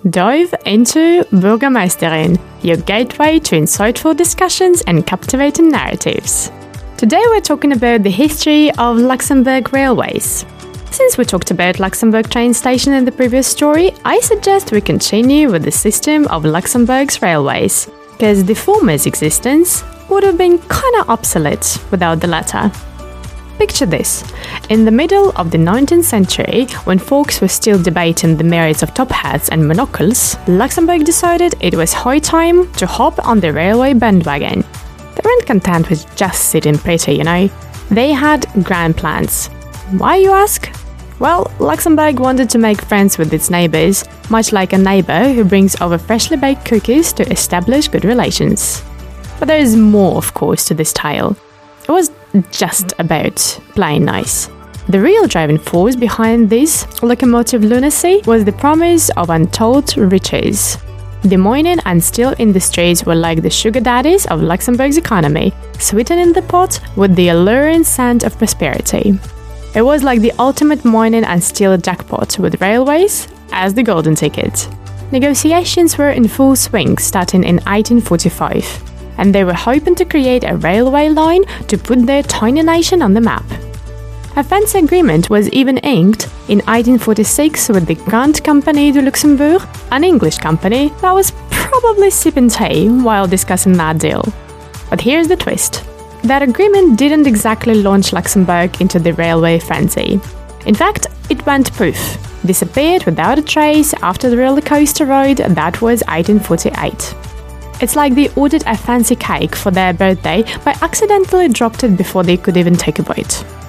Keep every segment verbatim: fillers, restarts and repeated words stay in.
Dive into Bürgermeisterin, your gateway to insightful discussions and captivating narratives. Today we're talking about the history of Luxembourg railways. Since we talked about Luxembourg train station in the previous story, I suggest we continue with the system of Luxembourg's railways, because the former's existence would have been kinda obsolete without the latter. Picture this. In the middle of the nineteenth century, when folks were still debating the merits of top hats and monocles, Luxembourg decided it was high time to hop on the railway bandwagon. They weren't content with just sitting pretty, you know. They had grand plans. Why, you ask? Well, Luxembourg wanted to make friends with its neighbours, much like a neighbour who brings over freshly baked cookies to establish good relations. But there is more, of course, to this tale. It was just about playing nice. The real driving force behind this locomotive lunacy was the promise of untold riches. The mining and steel industries were like the sugar daddies of Luxembourg's economy, sweetening the pot with the alluring scent of prosperity. It was like the ultimate mining and steel jackpot, with railways as the golden ticket. Negotiations were in full swing starting in eighteen forty-five. And they were hoping to create a railway line to put their tiny nation on the map. A fancy agreement was even inked in eighteen forty-six with the Grande Compagnie de Luxembourg, an English company that was probably sipping tea while discussing that deal. But here's the twist. That agreement didn't exactly launch Luxembourg into the railway frenzy. In fact, it went poof, disappeared without a trace after the roller coaster ride that was eighteen forty-eight. It's like they ordered a fancy cake for their birthday but accidentally dropped it before they could even take a bite.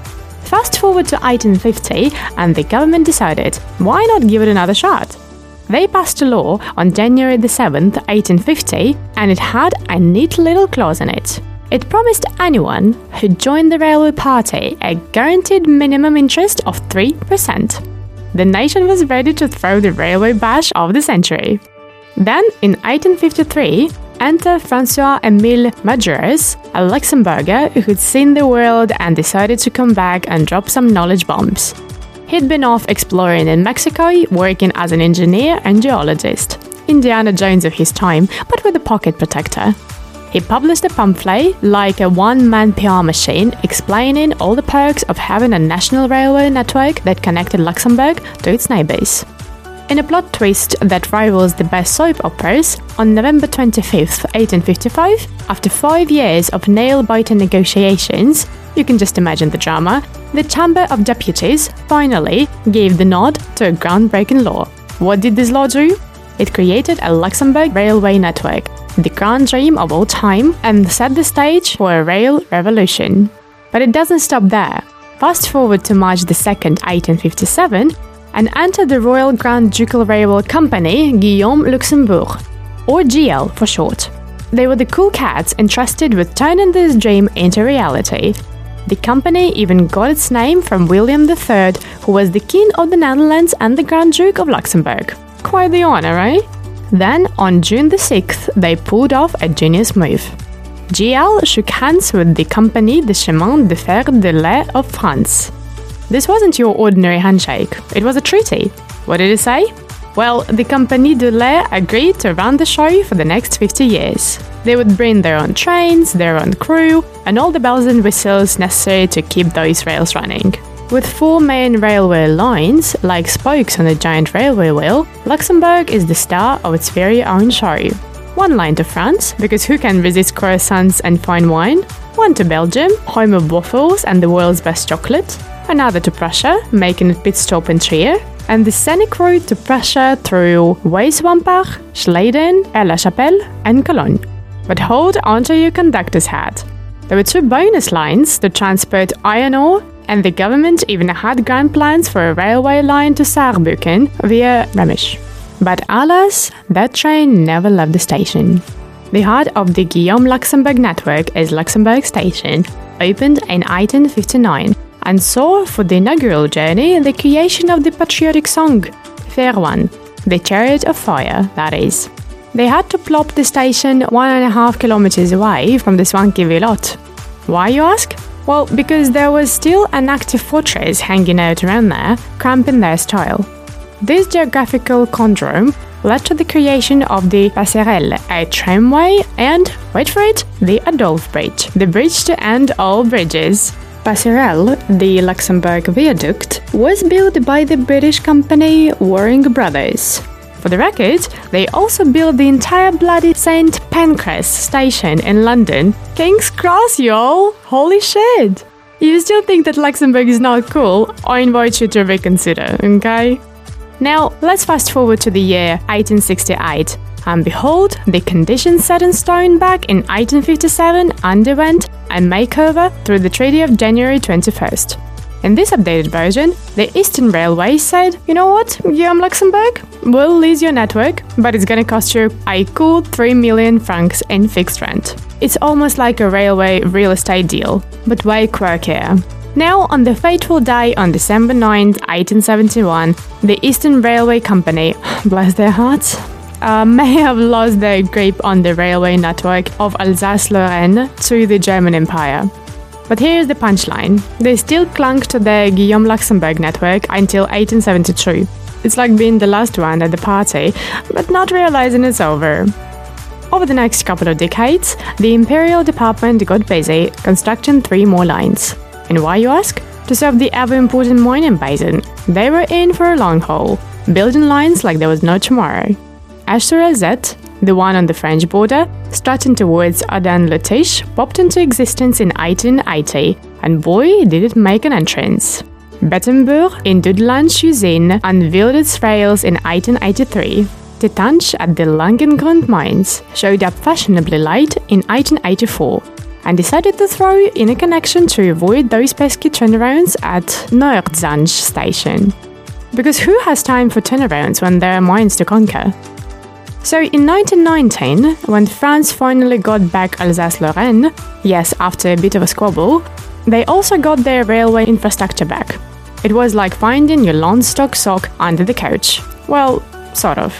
Fast forward to eighteen fifty, and the government decided, why not give it another shot? They passed a law on January the seventh, eighteen fifty, and it had a neat little clause in it. It promised anyone who joined the railway party a guaranteed minimum interest of three percent. The nation was ready to throw the railway bash of the century. Then, in eighteen fifty-three, enter François-Émile Majerus, a Luxembourger who'd seen the world and decided to come back and drop some knowledge bombs. He'd been off exploring in Mexico, working as an engineer and geologist, Indiana Jones of his time, but with a pocket protector. He published a pamphlet, like a one-man P R machine, explaining all the perks of having a national railway network that connected Luxembourg to its neighbours. In a plot twist that rivals the best soap operas, on November twenty-fifth, eighteen fifty-five, after five years of nail-biting negotiations, you can just imagine the drama, the Chamber of Deputies finally gave the nod to a groundbreaking law. What did this law do? It created a Luxembourg railway network, the grand dream of all time, and set the stage for a rail revolution. But it doesn't stop there. Fast forward to March the second, eighteen fifty-seven, and enter the Royal Grand Ducal Railway Company Guillaume Luxembourg, or G L for short. They were the cool cats entrusted with turning this dream into reality. The company even got its name from William the Third, who was the King of the Netherlands and the Grand Duke of Luxembourg. Quite the honor, eh? Then, on June the sixth, they pulled off a genius move. G L shook hands with the Compagnie des Chemins de Fer de Lait of France. This wasn't your ordinary handshake, it was a treaty. What did it say? Well, the Compagnie de Lait agreed to run the show for the next fifty years. They would bring their own trains, their own crew, and all the bells and whistles necessary to keep those rails running. With four main railway lines, like spokes on a giant railway wheel, Luxembourg is the star of its very own show. One line to France, because who can resist croissants and fine wine? One to Belgium, home of waffles and the world's best chocolate. Another to Prussia, making a pit stop in Trier, and the scenic route to Prussia through Weiswampach, Schleiden, Aix-la-Chapelle, and Cologne. But hold onto your conductor's hat. There were two bonus lines to transport iron ore, and the government even had grand plans for a railway line to Saarbrücken via Remisch. But alas, that train never left the station. The heart of the Guillaume Luxembourg network as Luxembourg Station opened in eighteen fifty-nine, and saw for the inaugural journey the creation of the patriotic song, Ferwan, the Chariot of Fire, that is. They had to plop the station one and a half kilometers away from the swanky Vilotte. Why, you ask? Well, because there was still an active fortress hanging out around there, cramping their style. This geographical conundrum led to the creation of the Passerelle, a tramway, and, wait for it, the Adolphe Bridge, the bridge to end all bridges. Passerelle, the Luxembourg viaduct, was built by the British company Waring Brothers. For the record, they also built the entire bloody Saint Pancras station in London. King's Cross, y'all! Holy shit! You still think that Luxembourg is not cool? I invite you to reconsider, okay? Now, let's fast forward to the year eighteen sixty-eight, and behold, the conditions set in stone back in eighteen fifty-seven underwent a makeover through the Treaty of January twenty-first. In this updated version, the Eastern Railway said, you know what, Guillaume Luxembourg, we'll lease your network, but it's gonna cost you a cool three million francs in fixed rent. It's almost like a railway real estate deal, but way quirkier. Now, on the fateful day on December ninth, eighteen seventy-one, the Eastern Railway Company, bless their hearts, uh, may have lost their grip on the railway network of Alsace-Lorraine to the German Empire. But here's the punchline. They still clung to the Guillaume Luxembourg network until eighteen seventy-two. It's like being the last one at the party, but not realizing it's over. Over the next couple of decades, the Imperial Department got busy constructing three more lines. And why, you ask? To serve the ever-important mining basin. They were in for a long haul, building lines like there was no tomorrow. H-Sur-Alzette, the one on the French border, stretching towards Aden-le-Tiche, popped into existence in eighteen eighty, and boy, did it make an entrance. Bettembourg in Dudelange-Usine unveiled its rails in eighteen eighty-three. Tétange at the Langengrund mines showed up fashionably late in eighteen eighty-four, and decided to throw in a connection to avoid those pesky turnarounds at Noordzange station. Because who has time for turnarounds when there are mines to conquer? So in nineteen nineteen, when France finally got back Alsace-Lorraine, yes, after a bit of a squabble, they also got their railway infrastructure back. It was like finding your Lonsdale sock under the couch. Well, sort of.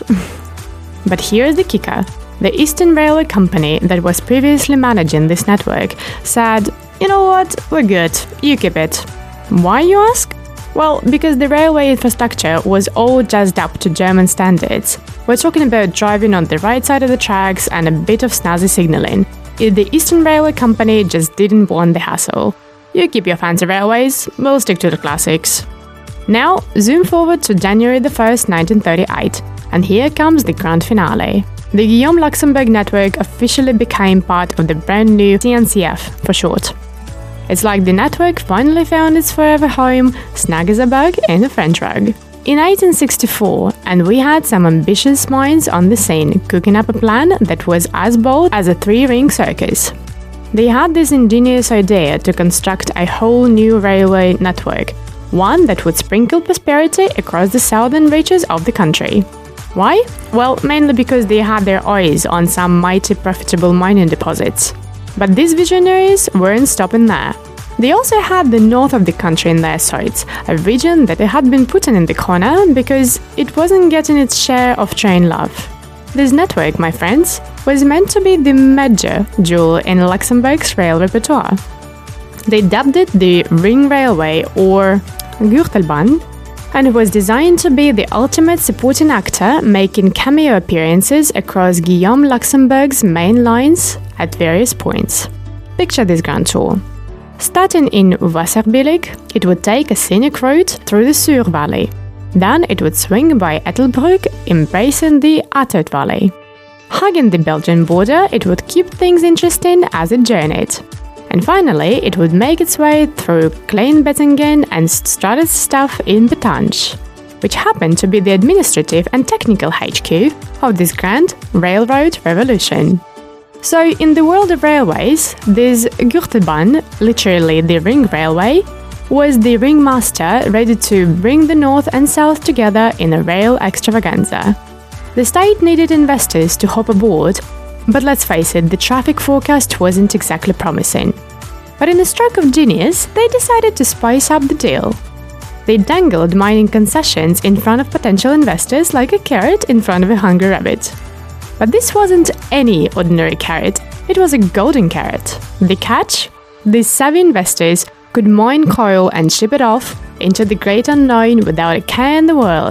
But here's the kicker. The Eastern Railway Company that was previously managing this network said, you know what, we're good, you keep it. Why, you ask? Well, because the railway infrastructure was all jazzed up to German standards. We're talking about driving on the right side of the tracks and a bit of snazzy signalling. The Eastern Railway Company just didn't want the hassle. You keep your fancy railways, we'll stick to the classics. Now, zoom forward to January the first, nineteen thirty-eight, and here comes the grand finale. The Guillaume Luxembourg network officially became part of the brand new C N C F, for short. It's like the network finally found its forever home, snug as a bug in a French rug. In eighteen sixty-four, and we had some ambitious minds on the scene cooking up a plan that was as bold as a three-ring circus. They had this ingenious idea to construct a whole new railway network, one that would sprinkle prosperity across the southern reaches of the country. Why? Well, mainly because they had their eyes on some mighty profitable mining deposits. But these visionaries weren't stopping there. They also had the north of the country in their sights, a region that they had been putting in the corner because it wasn't getting its share of train love. This network, my friends, was meant to be the major jewel in Luxembourg's rail repertoire. They dubbed it the Ring Railway or Gürtelbahn, and it was designed to be the ultimate supporting actor, making cameo appearances across Guillaume Luxembourg's main lines at various points. Picture this grand tour. Starting in Wasserbillig, it would take a scenic route through the Sur Valley. Then it would swing by Ettelbruck, embracing the Attert Valley. Hugging the Belgian border, it would keep things interesting as it journeyed. And finally, it would make its way through Kleinbettingen and start its stuff in Bétange, which happened to be the administrative and technical H Q of this grand railroad revolution. So, in the world of railways, this Gürtelbahn, literally the ring railway, was the ringmaster ready to bring the north and south together in a rail extravaganza. The state needed investors to hop aboard, but let's face it, the traffic forecast wasn't exactly promising. But in a stroke of genius, they decided to spice up the deal. They dangled mining concessions in front of potential investors like a carrot in front of a hungry rabbit. But this wasn't any ordinary carrot, it was a golden carrot. The catch? These savvy investors could mine coal and ship it off into the great unknown without a care in the world,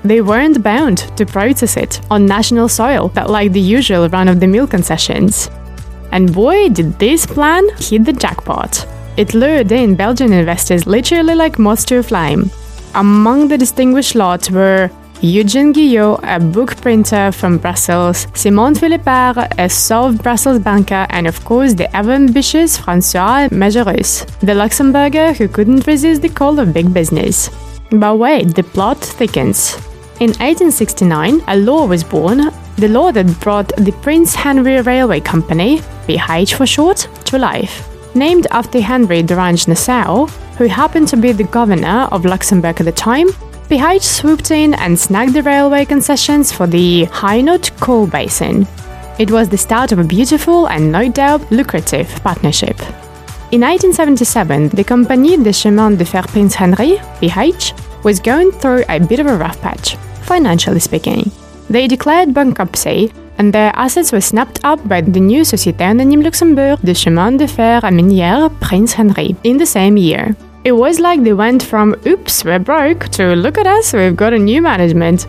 they weren't bound to process it on national soil, but like the usual run-of-the-mill concessions. And boy, did this plan hit the jackpot. It lured in Belgian investors literally like moths to a flame. Among the distinguished lot were Eugène Guyot, a book printer from Brussels, Simon Philippard, a South Brussels banker, and of course the ever-ambitious François Majerus, the Luxembourger who couldn't resist the call of big business. But wait, the plot thickens. In eighteen sixty-nine, a law was born, the law that brought the Prince Henry Railway Company, P H for short, to life. Named after Henry d'Orange-Nassau, who happened to be the governor of Luxembourg at the time, P H swooped in and snagged the railway concessions for the Hainaut coal basin. It was the start of a beautiful and no doubt lucrative partnership. In eighteen seventy-seven, the Compagnie des Chemins de Fer Prince Henry, P H, was going through a bit of a rough patch, financially speaking. They declared bankruptcy, and their assets were snapped up by the new Société Anonyme Luxembourg de Chemin de Fer et Minière Prince Henry in the same year. It was like they went from oops, we're broke to look at us, we've got a new management.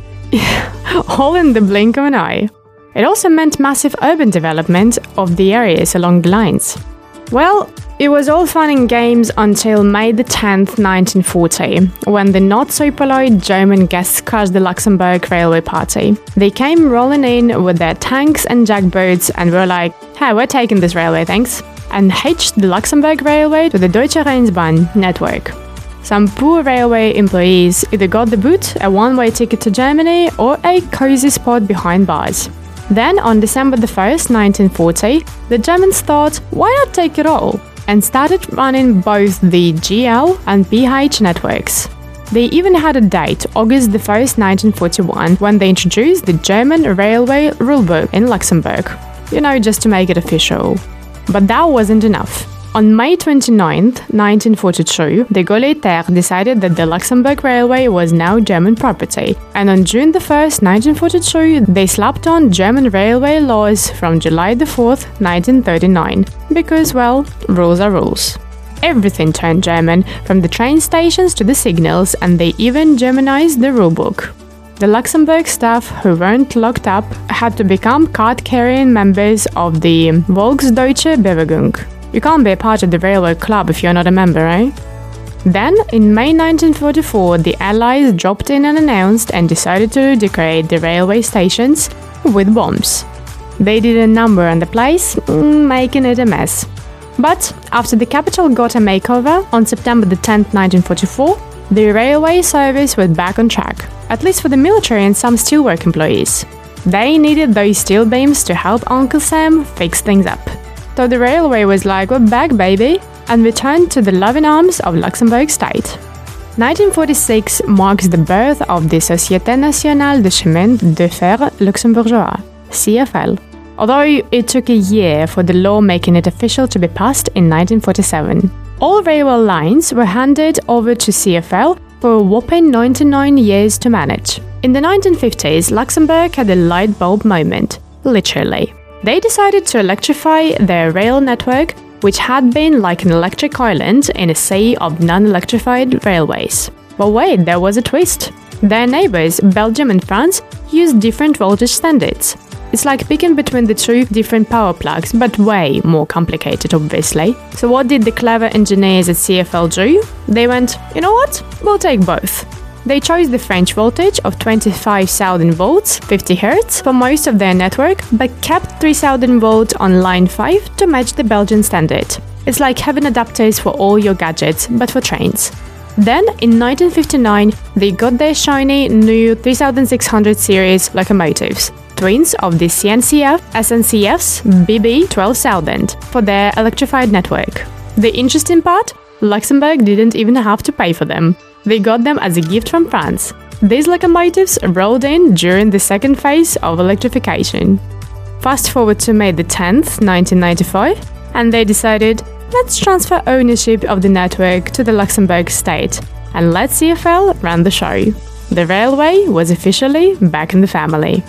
All in the blink of an eye. It also meant massive urban development of the areas along the lines. Well, it was all fun and games until May the tenth, nineteen forty, when the not-so-polite German guests crushed the Luxembourg Railway Party. They came rolling in with their tanks and jackboats and were like, hey, we're taking this railway, thanks, and hitched the Luxembourg Railway to the Deutsche Rheinbahn network. Some poor railway employees either got the boot, a one-way ticket to Germany, or a cozy spot behind bars. Then, on December the first, nineteen forty, the Germans thought, why not take it all? And started running both the G L and P H networks. They even had a date, August the first, nineteen forty-one, when they introduced the German Railway Rulebook in Luxembourg. You know, just to make it official. But that wasn't enough. On May twenty-ninth, nineteen forty-two, the Gauleiter decided that the Luxembourg Railway was now German property, and on June the first, nineteen forty-two, they slapped on German railway laws from July the fourth, nineteen thirty-nine, because, well, rules are rules. Everything turned German, from the train stations to the signals, and they even Germanized the rulebook. The Luxembourg staff who weren't locked up had to become card-carrying members of the Volksdeutsche Bewegung. You can't be a part of the railway club if you're not a member, eh? Then, in May nineteen forty-four, the Allies dropped in and announced and decided to decorate the railway stations with bombs. They did a number on the place, making it a mess. But, after the capital got a makeover, on September the tenth, nineteen forty-four, the railway service was back on track, at least for the military and some steelwork employees. They needed those steel beams to help Uncle Sam fix things up. So the railway was like, we're back, baby, and returned to the loving arms of Luxembourg state. nineteen forty-six marks the birth of the Société Nationale de Chemin de Fer Luxembourgeois, C F L, although it took a year for the law making it official to be passed in nineteen forty-seven. All railway lines were handed over to C F L for a whopping ninety-nine years to manage. In the nineteen fifties, Luxembourg had a light bulb moment, literally. They decided to electrify their rail network, which had been like an electric island in a sea of non-electrified railways. But wait, there was a twist. Their neighbors, Belgium and France, used different voltage standards. It's like picking between the two different power plugs, but way more complicated, obviously. So what did the clever engineers at C F L do? They went, you know what? We'll take both. They chose the French voltage of twenty-five thousand volts, fifty hertz, for most of their network, but kept three thousand volts on line five to match the Belgian standard. It's like having adapters for all your gadgets, but for trains. Then, in nineteen fifty-nine, they got their shiny new three thousand six hundred series locomotives, twins of the C N C F S N C F's B B twelve thousand, for their electrified network. The interesting part? Luxembourg didn't even have to pay for them. They got them as a gift from France. These locomotives rolled in during the second phase of electrification. Fast forward to May the tenth, nineteen ninety-five, and they decided, let's transfer ownership of the network to the Luxembourg state, and let C F L run the show. The railway was officially back in the family.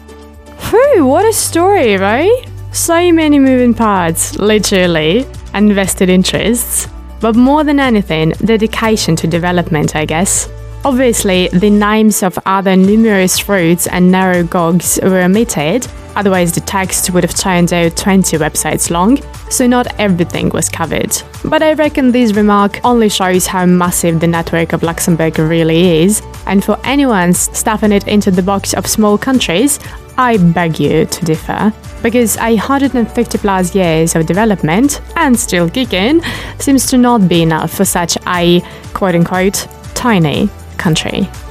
Phew, what a story, right? So many moving parts, literally, and vested interests. But more than anything, dedication to development, I guess. Obviously, the names of other numerous routes and narrow gogs were omitted, otherwise the text would have turned out twenty websites long, so not everything was covered. But I reckon this remark only shows how massive the network of Luxembourg really is, and for anyone stuffing it into the box of small countries, I beg you to differ, because one hundred fifty plus years of development, and still kicking, seems to not be enough for such a quote-unquote tiny country.